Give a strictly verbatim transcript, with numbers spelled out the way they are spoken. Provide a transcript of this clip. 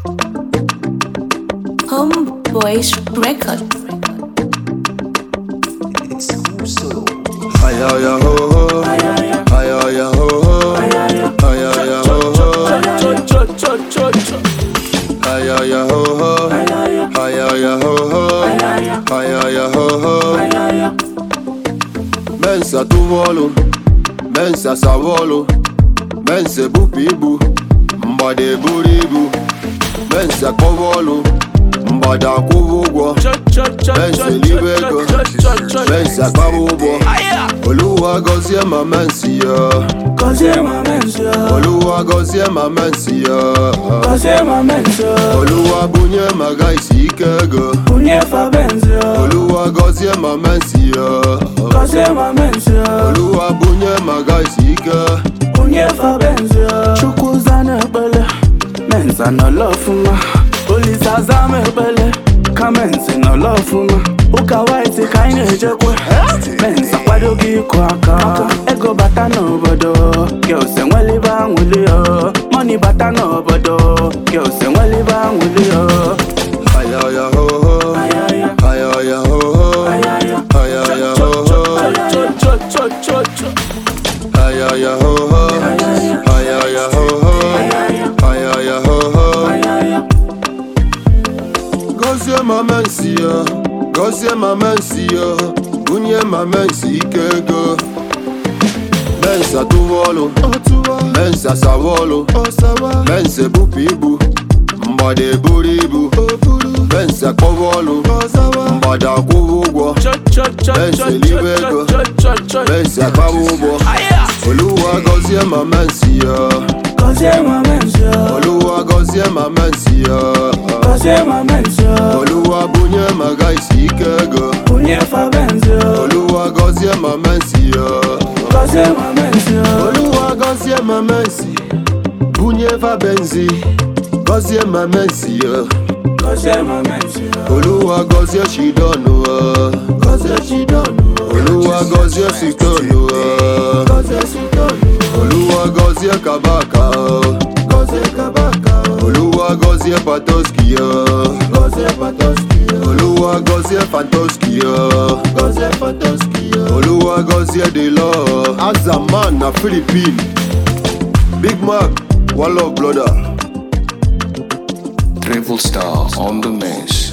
Homeboys Record. It's cool solo. Ay ay ay ho ho, ay ay ay ho ho, ay ay ay ho ho, ay ay ay ho ho, ay ay ay ho ho, ay ay ay ho ho. Mensa tu volo, mensa savolo, mensa bupibu, mbade buribu, mensa kovolo, mbada kuvugwa, mensa libego, mensa kabubo. Oluwa gozie ma mensi ya, gozie ma mensi ya. Oluwa gozie ma mensi ya, gozie ma mensi ya. Oluwa bunye ma gaisi ikego, bunye fa benzi ya. Oluwa gozie ma mensi ya, gozie ma mensi ya. Oluwa bunye ma gaisi ike, bunye fa benzi ya. Chukwu zane bele, mensa no lofuma. Olisa zame bele, ka mensi no lofuma. Uka white ka ine ejekwe, mensa kwado gi kwa aka. Ego bata n'obodo, girls se nweli ba nweli yo. Money bata n'obodo, girls se nweli ba nweli yo. ay ay ay ho ho, ay ay ay ho ho, ay ay ay ho ho, ay ay ay ho ho, ay ay ay ho ho, ay ay ay ho ho. Gozie ma mensi ya, gozie ma mensi ya, bunye ma mensi ikego. Mensa tu volo, mensa savolo, mensa bupibu, mbade buribu, mensa kovolo, mbada kuvugwa, mensa libego, mensa kabubo. Oluwa gozie ma mensi ya, Gozie ma mensi ya. Oluwa gozie ma mensi ya, Gozie ma mensi ya. Oluwa bunye ma gaisi ikego, bunye fa benzi ya. Oluwa gozie ma mensi ya, Gozie ma mensi ya. Oluwa gozie ma mensi, bunye fa benzi, gozie ma mensi ya, Gozie ma mensi ya. Oluwa gozie shidonu, gozie shidonu, Oluwa gozie sitonu, gozie sitonu, Oluwa gozie kabaka, gozie kabaka, Oluwa gozie patoski, gozie patoski, Oluwa gozie fantoski, gozie fantoski, Oluwa gozie delo. As a man na Philippine, Big Mac, one love brother. Triple Star on the mix.